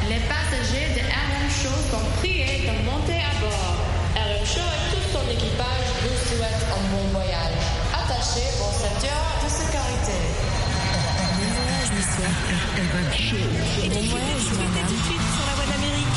Les passagers de RM Show sont priés de monter à bord. RM Show et tout son équipage vous souhaitent un bon voyage. Attachez vos ceintures de sécurité. Bon voyage, monsieur. RM Show. Bon voyage, madame. Tout de suite sur la voie d'Amérique.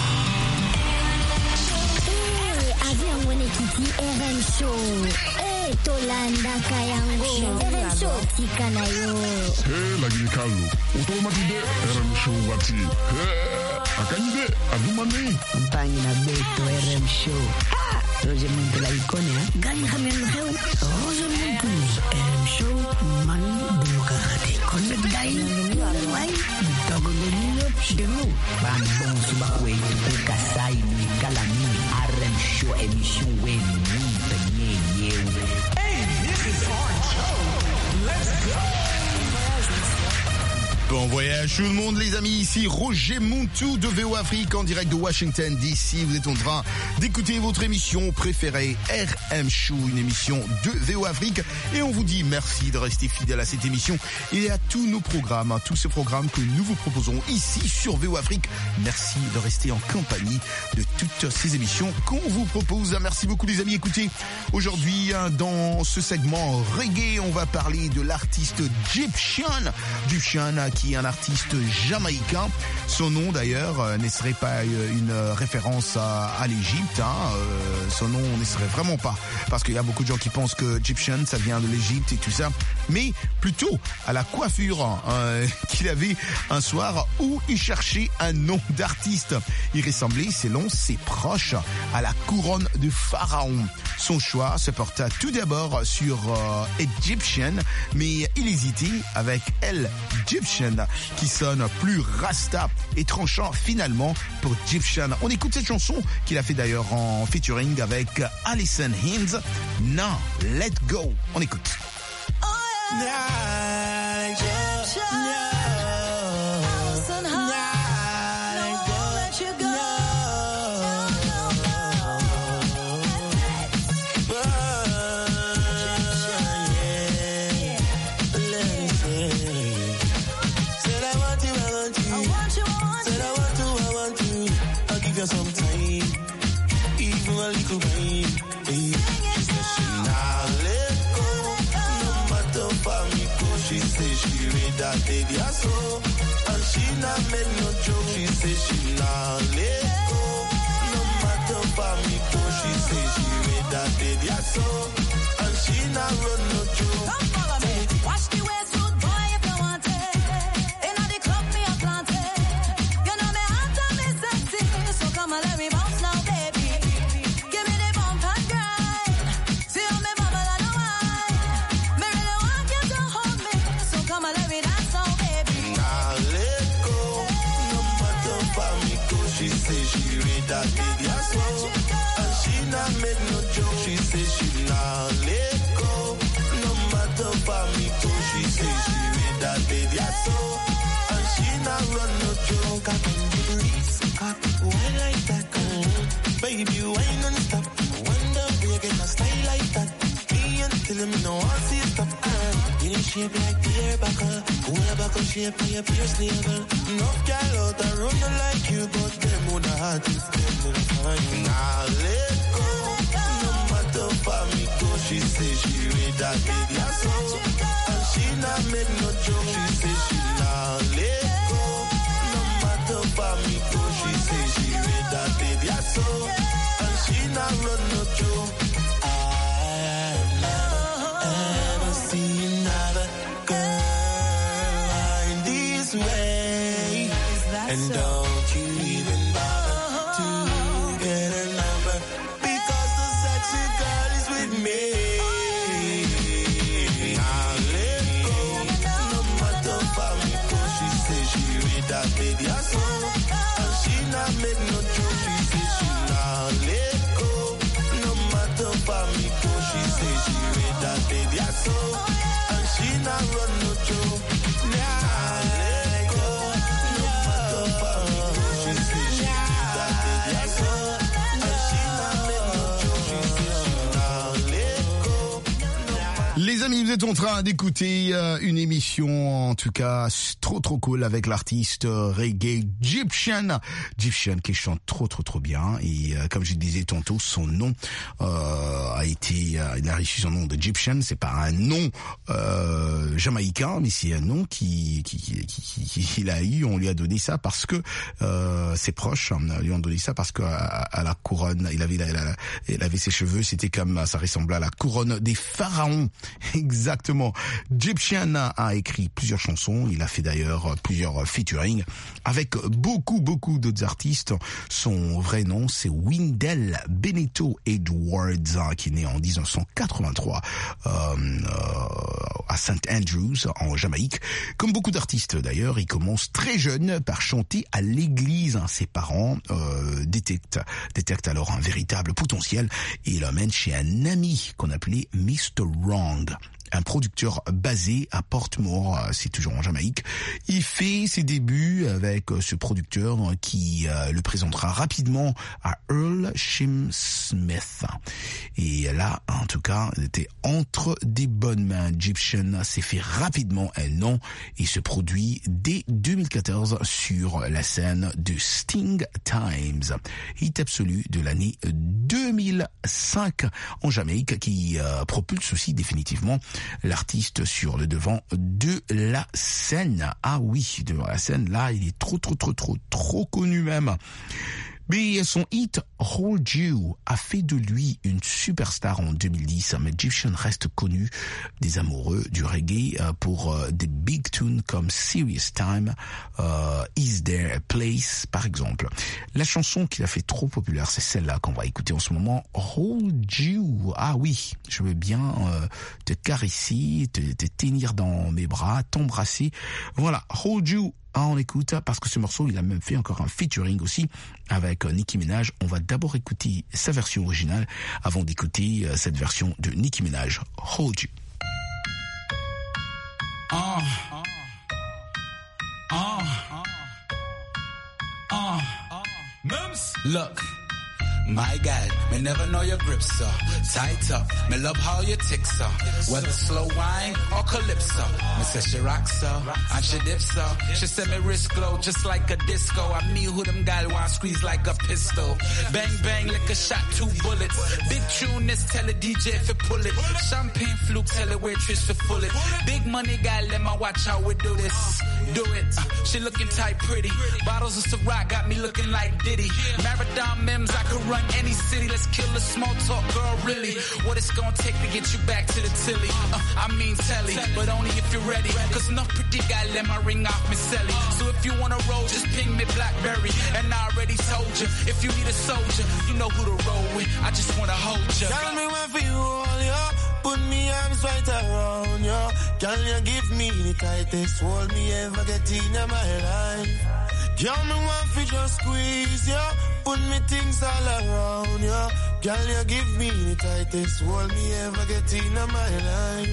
Avion Wenekiti RM Show. Tolanda Kayango. RM Show Tikanayo. Lagi Carlo. Automatique RM Show Wati. Akande Adumane. Campagne na Beto RM Show. Roger Muntu la icône, Gani Hamel Heu. Roger Muntu RM Show. Man Bukate. Connect Dai. Wai. Togo Lino. Demo. Bambon Subakwe. Kasai ni Kalami. RM Show émission Wen. Hey, this is our show. Let's go. Bon voyage tout le monde les amis, ici Roger Montou de VO Afrique en direct de Washington DC. Vous êtes en train d'écouter votre émission préférée RM Show, une émission de VO Afrique, et on vous dit merci de rester fidèle à cette émission et à tous nos programmes, tous ces programmes que nous vous proposons ici sur VO Afrique. Merci de rester en compagnie de toutes ces émissions qu'on vous propose. Merci beaucoup les amis. Écoutez, aujourd'hui dans ce segment reggae, on va parler de l'artiste Gyptian qui est un artiste jamaïcain. Son nom d'ailleurs ne serait pas une référence à l'Égypte. Son nom ne serait vraiment pas, parce qu'il y a beaucoup de gens qui pensent que Gyptian ça vient de l'Égypte et tout ça, mais plutôt à la coiffure qu'il avait un soir où il cherchait un nom d'artiste. Il ressemblait, selon ses proches, à la couronne de Pharaon. Son choix se porta tout d'abord sur Egyptian, mais il hésitait avec El Gyptian, qui sonne plus rasta et tranchant finalement pour Gyptian. On écoute cette chanson qu'il a fait d'ailleurs en featuring avec Alison Hinds. Now, let go. On écoute. Oh yeah. Some time, even a little rain. She said she not let go, no matter for me go. She said she read that baby I saw, and she not make no joke. She said she not let go, no matter for me go. She said she read that baby I saw, and she not run no joke. Come follow me, watch the way suit boy if you want it. Inna the club me a plant it. You know me hot and me sexy, so come and let me bounce now, baby. Give me the bump and grind. See how me bubble and wine. Me really want you to hold me, so come and let me dance now, baby. Now let go, no matter for me go. She say she read that baby I saw, and she not make no joke. She say she not let go, no matter for me go. She say she read that baby I saw, and she not run no joke. I can do this, why like that? Baby, why non-stop? Wonder where you get a style like that. Me until me know I see stop. You don't shape like beer buckle, pull a buckle shape on your pierce navel. Enough gal out there run like you, but them would have had to them would find you. Now let go, no matter for me go. She say she read that baby I saw, and she not make no joke. She say she not let go, no matter for me go. She say she read that baby I saw, and she not run no joke. I've never ever seen another girl in this way, and don't you even bother to get her number, because the sexy girl is with me. Now let go, no matter for me go. She say she read that baby I saw, and she not make no joke. She say she not let go, no matter for me go. She say she read that baby I saw, and she not run no joke. Now let go, no matter for me go. She say she read that baby I saw, and she not make no joke. She say she not let go. Les Les amis, vous êtes en train d'écouter une émission, en tout cas trop cool, avec l'artiste reggae Gyptian qui chante trop bien. Et comme je disais tantôt, son nom il a reçu son nom de Gyptian. C'est pas un nom jamaïcain, mais c'est un nom qu'il a eu. On lui a donné ça parce que ses proches lui ont donné ça parce que à la couronne, il avait ses cheveux, c'était comme ça ressemblait à la couronne des pharaons. Exactement. Gyptian a écrit plusieurs chansons. Il a fait d'ailleurs plusieurs featuring avec beaucoup d'autres artistes. Son vrai nom, c'est Wendell Benito Edwards, qui est né en 1983 à St. Andrews, en Jamaïque. Comme beaucoup d'artistes d'ailleurs, il commence très jeune par chanter à l'église. Ses parents détectent alors un véritable potentiel et il l'emmène chez un ami qu'on appelait Mr. Wrong, un producteur basé à Portmore, c'est toujours en Jamaïque. Il fait ses débuts avec ce producteur qui le présentera rapidement à Earl Shim Smith. Et là, en tout cas, il était entre des bonnes mains. Gyptian s'est fait rapidement un nom et se produit dès 2014 sur la scène de Sting Times, hit absolu de l'année 2005 en Jamaïque, qui propulse aussi définitivement l'artiste sur le devant de la scène. Ah oui, devant la scène, là, il est trop connu même. Mais son hit Hold You a fait de lui une superstar en 2010, mais Gyptian reste connu des amoureux du reggae pour des big tunes comme Serious Time, Is There a Place, par exemple. La chanson qu'il a fait trop populaire, c'est celle-là qu'on va écouter en ce moment, Hold You. Ah oui, je veux bien te caresser, te tenir dans mes bras, t'embrasser. Voilà, Hold You. On écoute parce que ce morceau, il a même fait encore un featuring aussi avec Nicki Minaj. On va d'abord écouter sa version originale avant d'écouter cette version de Nicki Minaj, Hold You. Look, my God, me never know your grip, sir. Tight up, me love how you tick, sir. Whether slow wine or calypso. Me say she rock, sir, and she dip, sir. She say me wrist glow just like a disco. I me who them gal want squeeze like a pistol. Bang, bang, like a shot, 2 bullets. Big tune, this tell a DJ if pull it. Champagne fluke, tell a waitress to full it. Big money guy, let me watch how we do this. Do it. She looking tight, pretty. Bottles of Ciroc got me looking like Diddy. Marathon Mims, I could run any city. Let's kill the small talk, girl, really. What it's gonna take to get you back to the tilly. I mean telly, but only if you're ready. Cause enough pretty guy let my ring off me celly. So if you wanna roll, just ping me Blackberry. And I already told you, if you need a soldier, you know who to roll with. I just wanna hold you. Tell me when for you all, yo. Put me arms right around you. Can you give me the tightest hold me ever get in my life? Girl, me want fi just squeeze you. Put me things all around you. Girl, you give me the tightest hold me ever get in my life.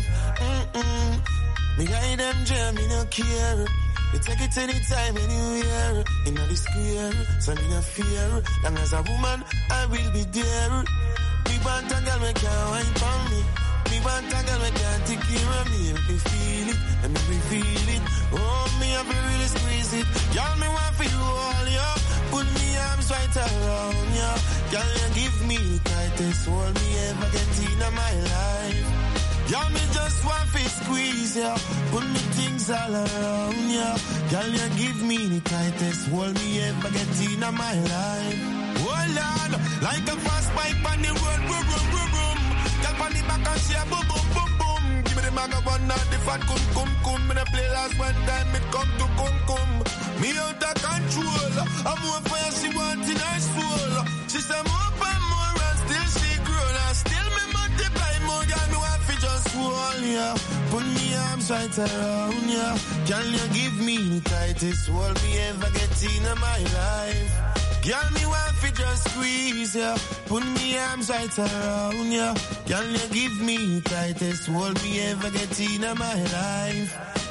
Me guide them jam, me no care. You take it anytime, anywhere. In the square, so me no fear. Long as a woman, I will be there. Me want a girl, me can't wine for me. Me want a girl, me can't take care of me. Make me feel it, and make me feel it. Oh, me have to really squeeze it. Girl, me want for you all, yo. Put me arms right around you. Girl, you give me the tightest hold me ever get in my life. Girl, me just want to squeeze you. Put me things all around you. Girl, you give me the tightest hold me ever get in my life. Oh Lord, like a fast bike on the road, boom. Girl, on the back and she a boom. Give me the maga one out the fat cum. Me the play last one time, it come to cum. Me out of control. I'm more fire she want in her soul. She say more and more and still she grow. And still me multiply more. Girl, me want fi just hold ya. Put me arms right around ya. Can you give me the tightest hold me ever get in my life? Girl, me want fi just squeeze ya. Put me arms right around ya. Can you give me the tightest hold me ever get in my life?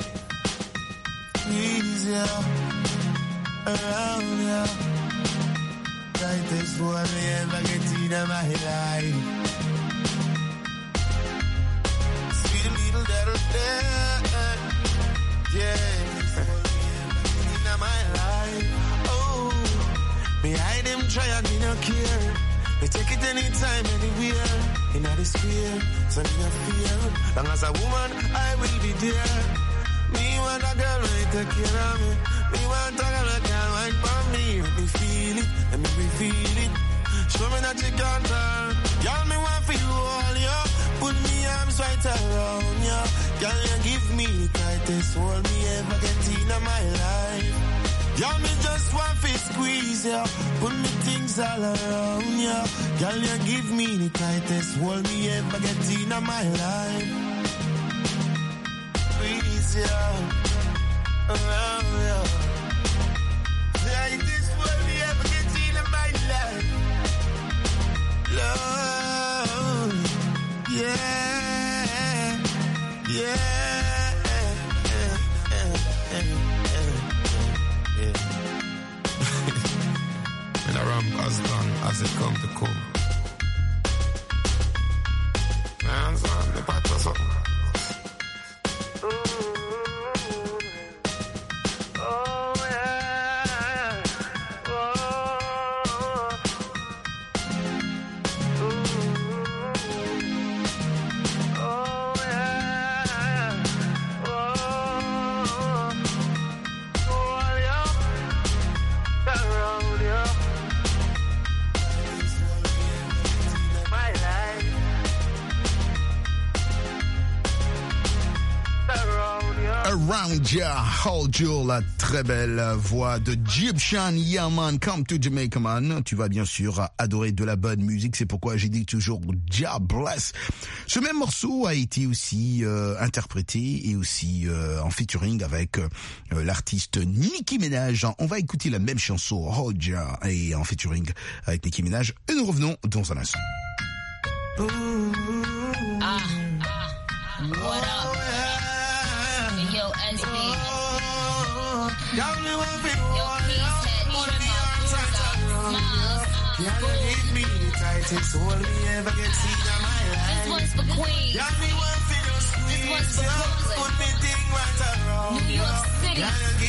Squeeze ya. Around ya. Tightest hold me ever get in my life. Sweet little there. Yeah. In my life. Oh. Me hide them try and me no care. Me take it anytime, anywhere. In the sphere, so me no fear. Long as a woman, I will be there. Me want a girl who take care of me. Me want a girl who can wine for me. Let me feel it, let me feel it. Show me that you can turn. Girl, me want for you all, yo. Put me arms right around you. Girl, you give me the tightest hold me ever get in my life. Girl, me just want to squeeze you. Put me things all around you. Girl, you give me the tightest hold me ever get in my life. Squeeze you around you. Tightest hold me ever get in my life. Love, yeah, yeah. And I ramp as long as it come to come. Man, son, the part or something. Oh, yeah. Around Ya, Hold You, la très belle voix de Egyptian Yaman, Come to Jamaica Man. Tu vas bien sûr adorer de la bonne musique, c'est pourquoi j'ai dit toujours Jah Bless. Ce même morceau a été aussi interprété et aussi en featuring avec l'artiste Nicki Minaj. On va écouter la même chanson, Hold Ya, et en featuring avec Nicki Minaj, et nous revenons dans un instant. What up? Yo, SB. Yo, peace head, This one's for Queens. This one's for Brooklyn. New York City.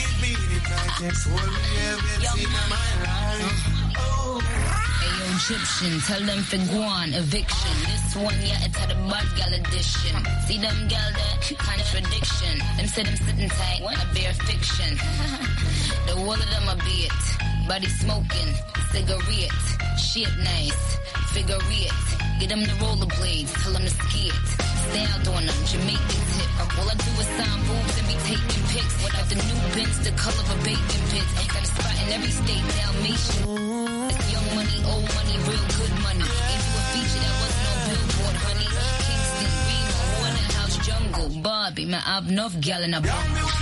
Ayo, Egyptian, tell them for Guan, eviction. This one, yeah, it's had a bad gal edition. See them gal there, contradiction. Them say them sitting tight, I bear fiction. The wall of them a bit, body smoking, cigarette, shit nice, figure it. Get them the rollerblades, tell them to ski it. Stay out on them, Jamaican tip. All I do is sign boobs and be taking pics. Without the new bins, the color of a bacon pit. I got a spot in every state, Dalmatian. It's young money, old money, real good money. Gave you a feature that wasn't on Billboard, honey. Kingston, Remo, Waterhouse, Jungle, Barbie, man, I've enough gal in a bar.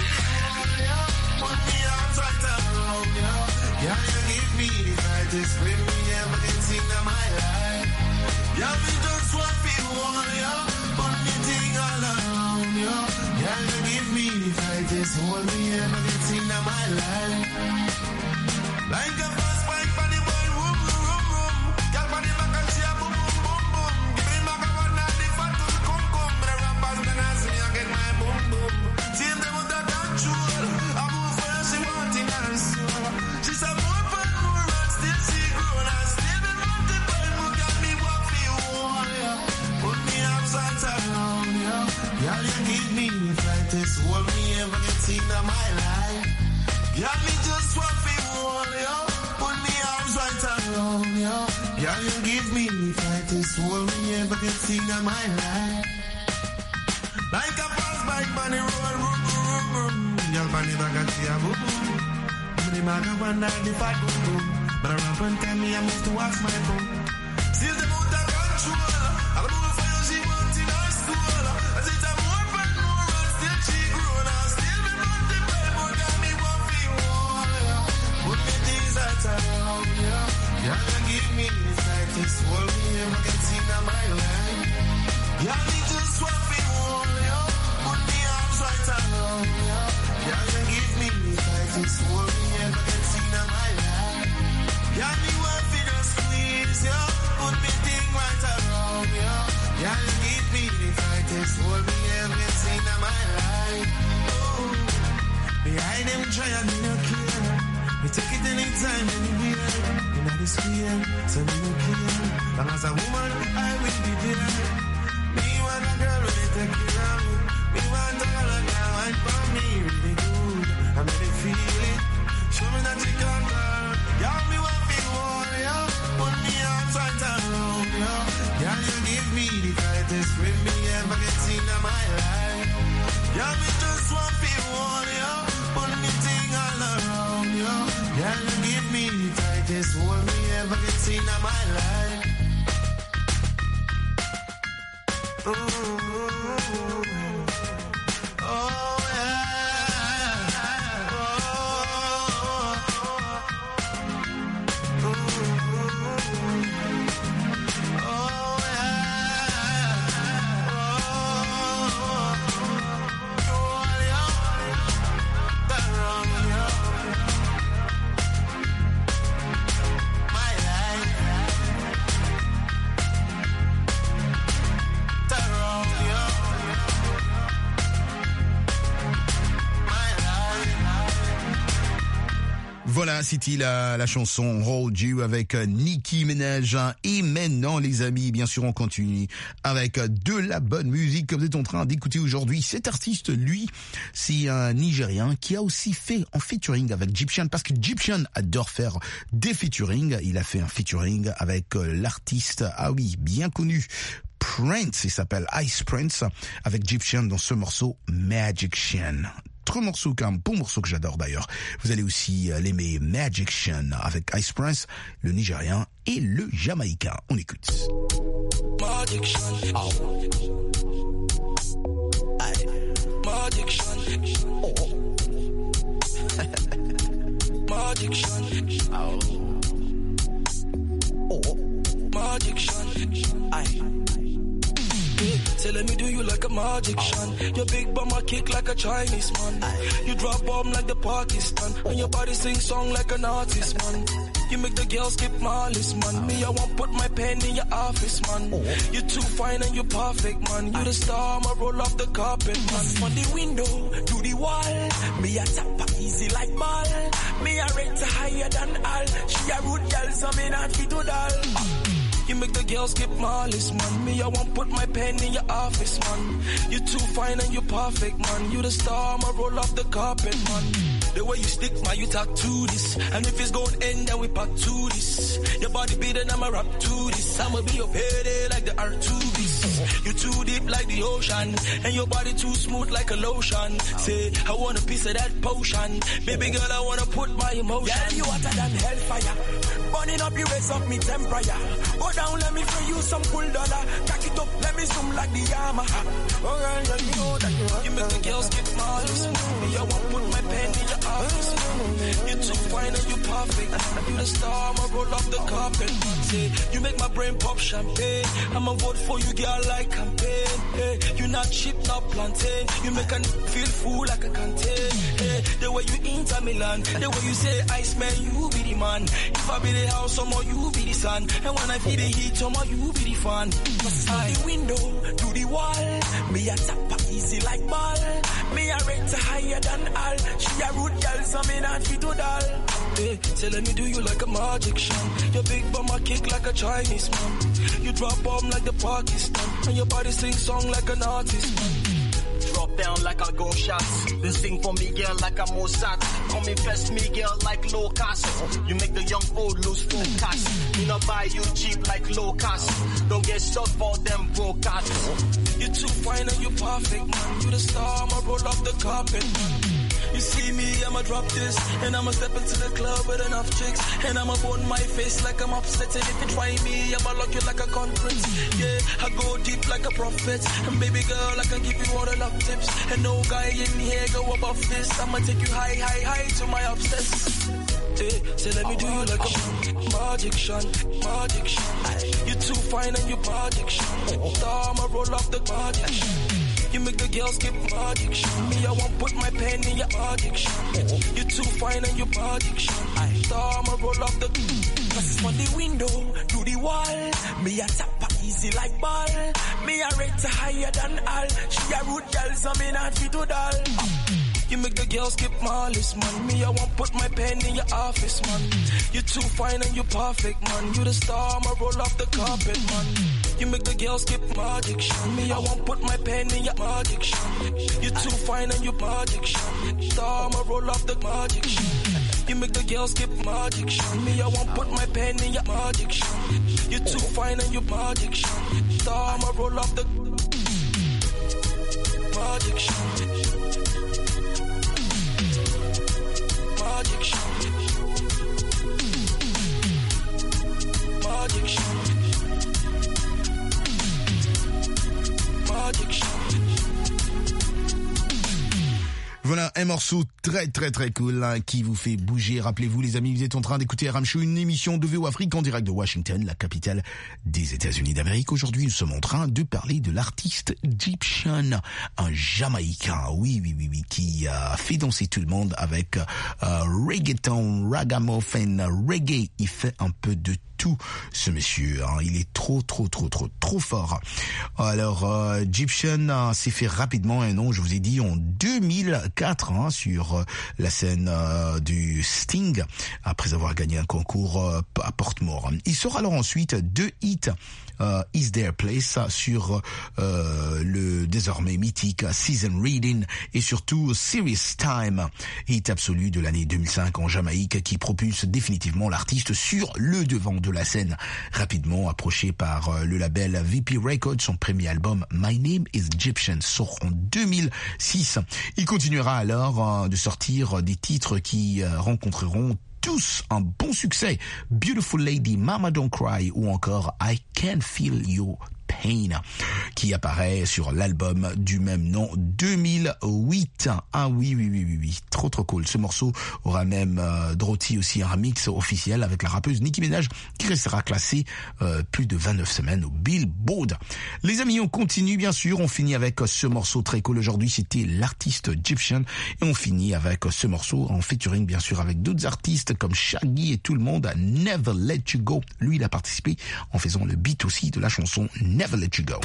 Yeah, you give me the tightest grip me ever get seen in my life. Yeah, me just want to hold you, put me thing all around you. Yeah, you give me the tightest hold me ever get seen in my life. Like a fast bike for the boy, room, room, room. Girl, for the back and she a boom, boom, boom, boom. Give me my one and the fat to come, come. But I rap as when I see me, I get my boom, boom. See them with the control. I move for her, she want it and soul. She's a more fun, more and still she grown and still be multiple. More got me walk for you, yeah. Put me arms right around you. Girl, you give me the tightest hold me ever get seen in my life. Girl, me just want for you, yeah. Put me arms right around you. Girl, you give me the tightest hold me ever get seen in my life. Like a fast bike on the road, room, room, room. Girl, on the back and she a boom, boom. The maga one night the fat boom boom. But I rap and tell me I must to watch my boom. See them out of control. I'll move for you, she wants in her soul. As it's a more fun, more and still she grown. And still be multiple, more got me one for you. Put me things that around you. Yeah, you give me the tightest hold me ever get seen in my life. Yeah, me just want for you. Put me arms right around you. Yeah, you give me the tightest hold me ever get seen in my life. Yeah, me want for the squeeze, yo. Put me thing right around, yo. Yeah, you give me the tightest hold me ever get seen my life. Oh, behind them try and me no care. Me take it anytime, anywhere. You know this fear, so me no care. Long as a woman, I will be there. Me want a girl really take care of me. Me want a girl that can wine for me really good. I really feel it. Show me that you can, girl. Y'all me want me warrior. Put me arms right around you. Y'all you give me the tightest grip me ever get seen in my life. Y'all me just want me warrior. Put me thing all around you. Y'all you give me the tightest hold me ever get seen in my life. Voilà, c'était la chanson Hold You avec Nicki Minaj. Et maintenant, les amis, bien sûr, on continue avec de la bonne musique que vous êtes en train d'écouter aujourd'hui. Cet artiste, lui, c'est un Nigérien qui a aussi fait un featuring avec Gyptian, parce que Gyptian adore faire des featuring. Il a fait un featuring avec l'artiste, ah oui, bien connu, Prince. Il s'appelle Ice Prince, avec Gyptian dans ce morceau Magician. Trois morceaux, un bon morceau que j'adore d'ailleurs. Vous allez aussi l'aimer, Magician, avec Ice Prince, le Nigérien et le Jamaïcain. On écoute. Magician. Oh. Aye. Magician. Oh. Magician. Oh. Oh. Magician. Aye. Say let me do you like a magician. Your big bummer kick like a Chinese man. You drop bomb like the Pakistan. And your body sing song like an artist, man. You make the girls skip my list, man. Me, I won't put my pen in your office, man. You're too fine and you're perfect, man. You the star, I'ma roll off the carpet, man. From the window to the wall, me a tap easy like ball. Me a rate higher than all. She a rude girl, so me not fit to doll. You make the girls skip my list, man. Me, I won't put my pen in your office, man. You're too fine and you're perfect, man. You the star, I'ma roll off the carpet, man. The way you stick, man, you talk to this. And if it's going end, then we back to this. Your body beating, I'ma rap to this. I'ma be your payday like the R2Bs. You too deep like the ocean. And your body too smooth like a lotion. Say, I want a piece of that potion. Baby girl, I wanna put my emotion. Yeah, you hotter than hellfire. Burning up, you raise up me temperature. Go down, let me free you some cool dollar. Tack it up, let me zoom like the Yamaha. Oh girl, you know that you make the girls get miles. Me, I won't put my pen in your office. You're too fine and you perfect. You the star, I'ma roll off the carpet. Say, you make my brain pop champagne. I'ma vote for you, girl, like campaign. Hey, you not cheap, not plantain. You make a feel full like a canteen. Hey, the way you enter Milan, the way you say, Iceman, you be the man. If I be the house, somehow you be the sun. And when I feel the heat, somehow you be the fan. Cause from the window to the wall, me a tap easy like ball. Me a rate higher than all. She a rude girl, so me not fit to doll. Hey, say let me do you like a magician. Your big bummer kick like a Chinese man. You drop bomb like the Pakistan. And your body sing song like an artist, man. Drop down like a gunshots. Then sing for me, girl, like a Mossad. Come infest me, girl, like low cost. You make the young old lose focus. Me not buy you cheap like low cost. Don't get shot for them broke ass. You too fine and you perfect, man. You the star, I'ma roll off the carpet, man. You see me, I'ma drop this. And I'ma step into the club with enough chicks. And I'ma burn my face like I'm upset. And if you try me, I'ma lock you like a conference. Yeah, I go deep like a prophet. And baby girl, I can give you all the love tips. And no guy in here go above this. I'ma take you high, high, high to my obsess. Hey, say let me do you like a magician, magician. You too fine and you magician. Star, I'ma roll off the magician. You make the girls skip magician. Me, I won't put my pen in your addiction. You too fine and you magician. Star, I'ma roll off the. Cause it's from the window to the wall. Me a tap easy like ball. Me a rate higher than all. She a rude girl, so me not fit to doll. You make the girl skip my list, man. Me, I won't put my pen in your office, man. You too fine and you perfect, man. You the star, I'ma roll off the carpet, man. You make the girl skip my addiction. Me, I won't put my pen in your addiction. You too fine and you addiction. Star, I'ma roll off the addiction. You make the girl skip my addiction. Me, I won't put my pen in your addiction. You too fine and you addiction. Star, I'ma roll off the addiction. Addiction. Voilà un morceau très très très cool hein, qui vous fait bouger. Rappelez-vous les amis, vous êtes en train d'écouter RM Show, une émission de VO Afrique en direct de Washington, la capitale des États-Unis d'Amérique. Aujourd'hui, nous sommes en train de parler de l'artiste Gyptian, un Jamaïcain, oui, qui a fait danser tout le monde avec reggaeton, ragamuffin, reggae. Il fait un peu de tout, ce monsieur, hein. Il est trop fort. Alors, Gyptian s'est fait rapidement un nom, je vous ai dit, en 2004, hein, sur la scène du Sting, après avoir gagné un concours à Portmore. Il sort alors ensuite 2 hits, Is There a Place sur le désormais mythique Season Reading et surtout Serious Time, hit absolu de l'année 2005 en Jamaïque qui propulse définitivement l'artiste sur le devant de la scène. Rapidement approché par le label VP Records, son premier album My Name is Gyptian sort en 2006. Il continuera alors de sortir des titres qui rencontreront tous un bon succès. Beautiful Lady, Mama Don't Cry ou encore I Can Feel Your Pain, qui apparaît sur l'album du même nom 2008. Ah oui, trop cool. Ce morceau aura même drotti aussi un remix officiel avec la rappeuse Nicki Minaj qui restera classée plus de 29 semaines au Billboard. Les amis, on continue bien sûr, on finit avec ce morceau très cool. Aujourd'hui, c'était l'artiste Gyptian et on finit avec ce morceau en featuring bien sûr avec d'autres artistes comme Shaggy et tout le monde, Never Let You Go. Lui, il a participé en faisant le beat aussi de la chanson Never Let You Go.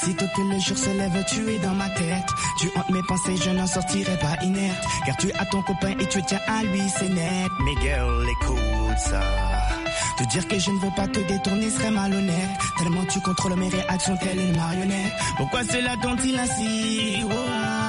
Aussitôt que le jour se lève, tu es dans ma tête. Tu hantes mes pensées, je n'en sortirai pas inerte. Car tu as ton copain et tu tiens à lui, c'est net. Mais girl, écoute ça. Te dire que je ne veux pas te détourner serait malhonnête. Tellement tu contrôles mes réactions telle une marionnette. Pourquoi cela dont-il ainsi? Oh,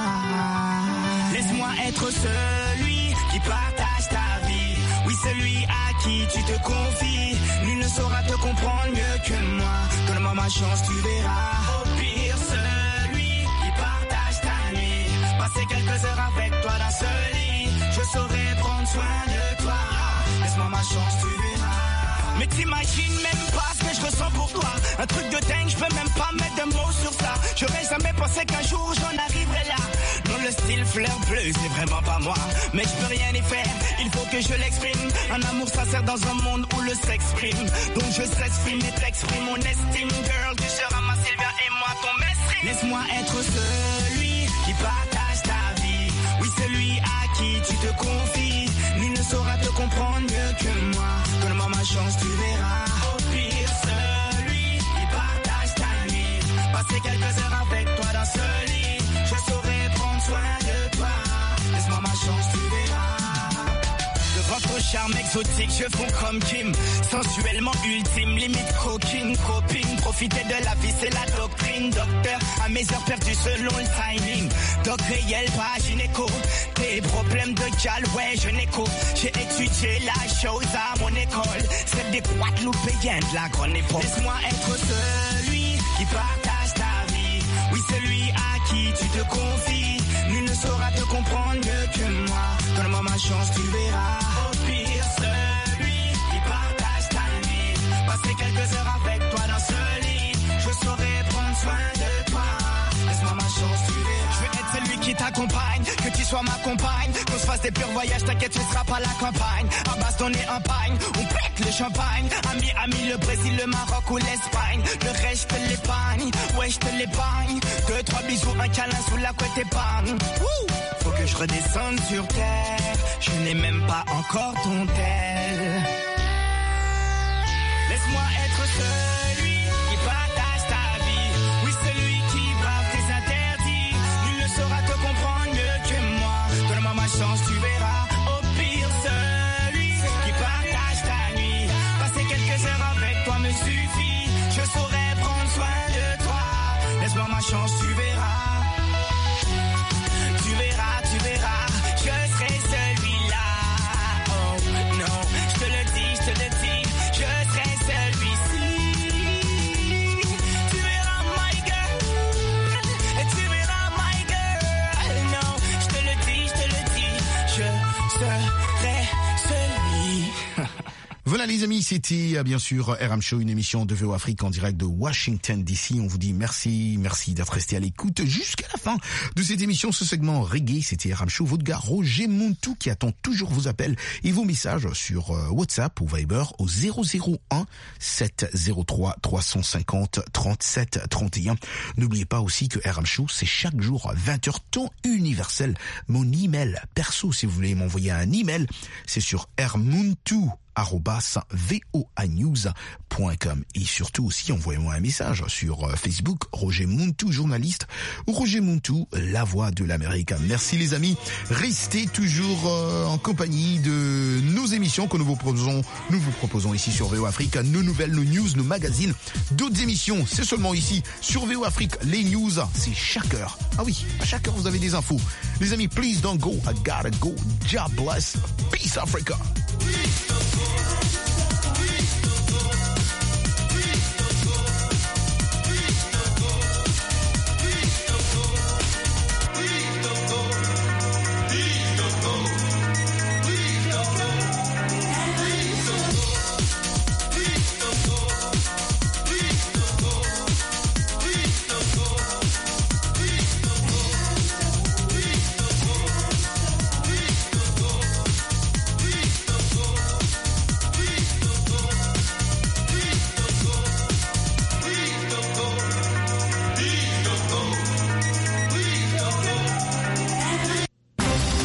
laisse-moi être celui qui partage ta vie. Oui, celui à qui tu te confies. Nul ne saura te comprendre mieux que moi. Donne-moi ma chance, tu verras. Au pire, celui qui partage ta nuit. Passer quelques heures avec toi dans ce lit. Je saurai prendre soin de toi. Laisse-moi ma chance, tu verras. Mais t'imagines même pas ce que je ressens pour toi. Un truc de dingue, je peux même pas mettre de mots sur ça. J'aurais jamais pensé qu'un jour j'en arriverais là. Dans le style fleur bleue, c'est vraiment pas moi. Mais je peux rien y faire, il faut que je l'exprime. Un amour sincère dans un monde où le sexe prime. Donc je s'exprime et t'exprime mon estime. Girl, tu seras ma Sylvia et moi ton mainstream. Laisse-moi être celui qui partage ta vie. Oui, celui à qui tu te confies. Nul ne saura te comprendre mieux que moi. Donne-moi ma chance, tu verras. Au pire, celui qui partage ta nuit. Passer quelques heures avec toi dans ce lit. Je saurai prendre soin de toi. Laisse-moi ma chance, tu verras. Devant ton charme exotique, je fonds comme Kim. Sensuellement ultime, limite coquine, copine. Profiter de la vie, c'est la doctrine. Docteur, à mes heures perdues selon le timing. Doc réel, pas gynéco. Tes problèmes de gal, ouais, je n'écho. J'ai étudié la chose à mon école. Celle des Guadeloupéens de la grande époque. Laisse-moi être celui qui partage ta vie. Oui, celui à qui tu te confies. Nul ne saura te comprendre mieux que moi. Donne-moi ma chance, tu verras. Au pire, celui qui partage ta nuit. Passer quelques heures avec toi dans ce lit. Je saurai prendre soin de toi. Laisse-moi ma chance, tu verras. Je veux être celui qui t'accompagne, que tu sois ma compagne. Qu'on se fasse des purs voyages, t'inquiète, tu seras pas la campagne. À bastonner un pagne, on pète le champagne. Ami, le Brésil, le Maroc ou l'Espagne. Le reste, je te l'épargne, ouais, je te l'épargne. 2-3 bisous, un câlin sous la couette épargne. Faut que je redescende sur terre. Je n'ai même pas encore ton tel. Laisse-moi être celui qui partage ta vie. Oui, celui qui brave tes interdits. Nul ne saura te comprendre mieux que moi. Donne-moi ma chance, tu verras. Au pire, celui qui partage ta nuit. Passer quelques heures avec toi me suffit. Je saurai prendre soin de toi. Laisse-moi ma chance, tu verras. Tu verras, tu verras. Je serai celui-là. Oh non, je te le dis, je te le dis. Je serai celui-ci. Tu verras my girl. Et tu verras my girl. Non, je te le dis, je te le dis. Je serai celui. Voilà les amis, c'était bien sûr RM Show, une émission de VO Afrique en direct de Washington DC. On vous dit merci d'être resté à l'écoute jusqu'à la fin de cette émission. Ce segment reggae, c'était RM Show, votre gars Roger Montou qui attend toujours vos appels et vos messages sur WhatsApp ou Viber au 001 703 350 37 31. N'oubliez pas aussi que RM Show, c'est chaque jour à 20h temps universel. Mon email perso, si vous voulez m'envoyer un email, c'est sur rmontou@voanews.com et surtout aussi envoyez-moi un message sur Facebook Roger Montou journaliste ou Roger Montou la voix de l'Amérique. Merci les amis, restez toujours en compagnie de nos émissions que nous vous proposons ici sur VO Afrique, nos nouvelles, nos news, nos magazines, d'autres émissions, c'est seulement ici sur VO Afrique. Les news, c'est chaque heure. Ah oui, à chaque heure vous avez des infos. Les amis, please don't go, I gotta go. God bless. Peace Africa. Please don't go.